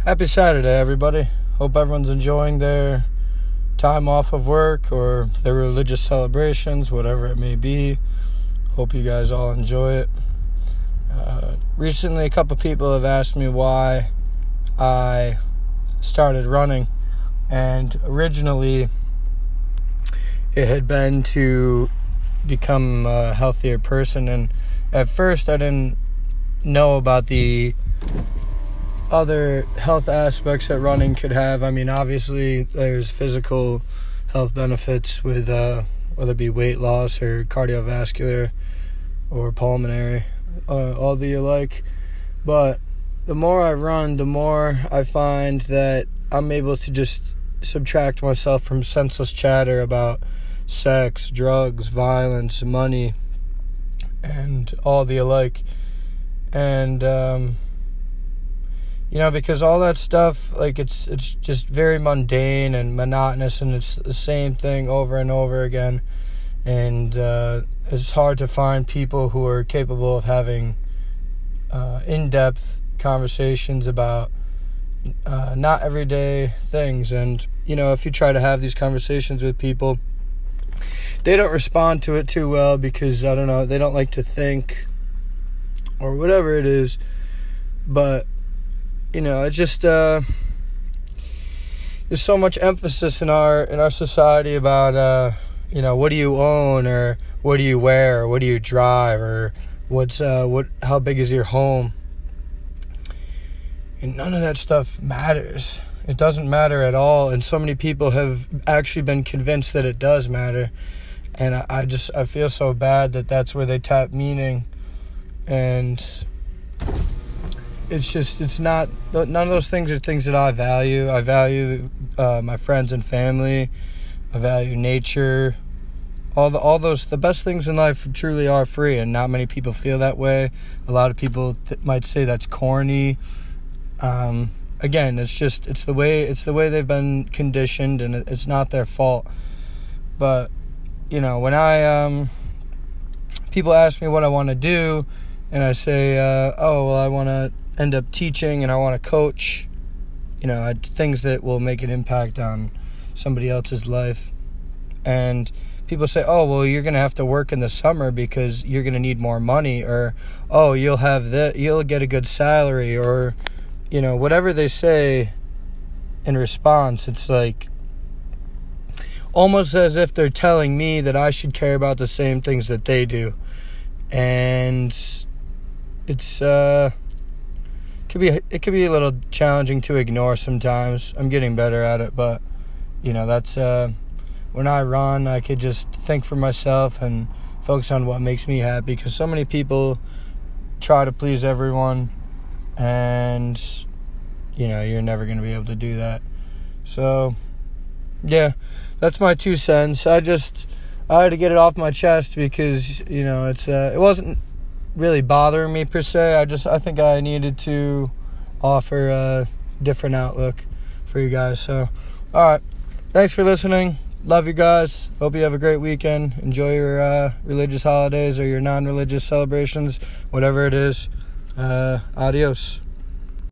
Happy Saturday, everybody. Hope everyone's enjoying their time off of work or their religious celebrations, whatever it may be. Hope you guys all enjoy it. Recently, a couple people have asked me why I started running, and originally it had been to become a healthier person, and at first I didn't know about the other health aspects that running could have. I mean, obviously there's physical health benefits with whether it be weight loss or cardiovascular or pulmonary, all the alike. But the more I run, the more I find that I'm able to just subtract myself from senseless chatter about sex, drugs, violence, money, and all the alike. And because all that stuff, like, it's just very mundane and monotonous, and it's the same thing over and over again. And it's hard to find people who are capable of having in-depth conversations about not everyday things. And, if you try to have these conversations with people, they don't respond to it too well because, I don't know, they don't like to think or whatever it is. But it's just there's so much emphasis in our society about what do you own, or what do you wear, or what do you drive, or how big is your home? And none of that stuff matters. It doesn't matter at all, and so many people have actually been convinced that it does matter. And I feel so bad that that's where they tap meaning. And it's not, none of those things are things that I value. I value my friends and family. I value nature. All those, the best things in life truly are free, and not many people feel that way. A lot of people might say that's corny. Again, it's the way they've been conditioned, and it's not their fault. But when people ask me what I want to do, and I say, I want to end up teaching and I want to coach, things that will make an impact on somebody else's life. And people say, you're going to have to work in the summer because you're going to need more money, or, you'll get a good salary, or, whatever they say in response. It's like almost as if they're telling me that I should care about the same things that they do. And it's it could be a little challenging to ignore sometimes. I'm getting better at it, but that's when I run, I could just think for myself and focus on what makes me happy, because so many people try to please everyone, and you're never going to be able to do that. So yeah, that's my 2 cents. I had to get it off my chest because it wasn't really bothering me per se. I think I needed to offer a different outlook for you guys. So, all right, thanks for listening. Love you guys. Hope you have a great weekend. Enjoy your religious holidays or your non-religious celebrations, whatever it is. Adios.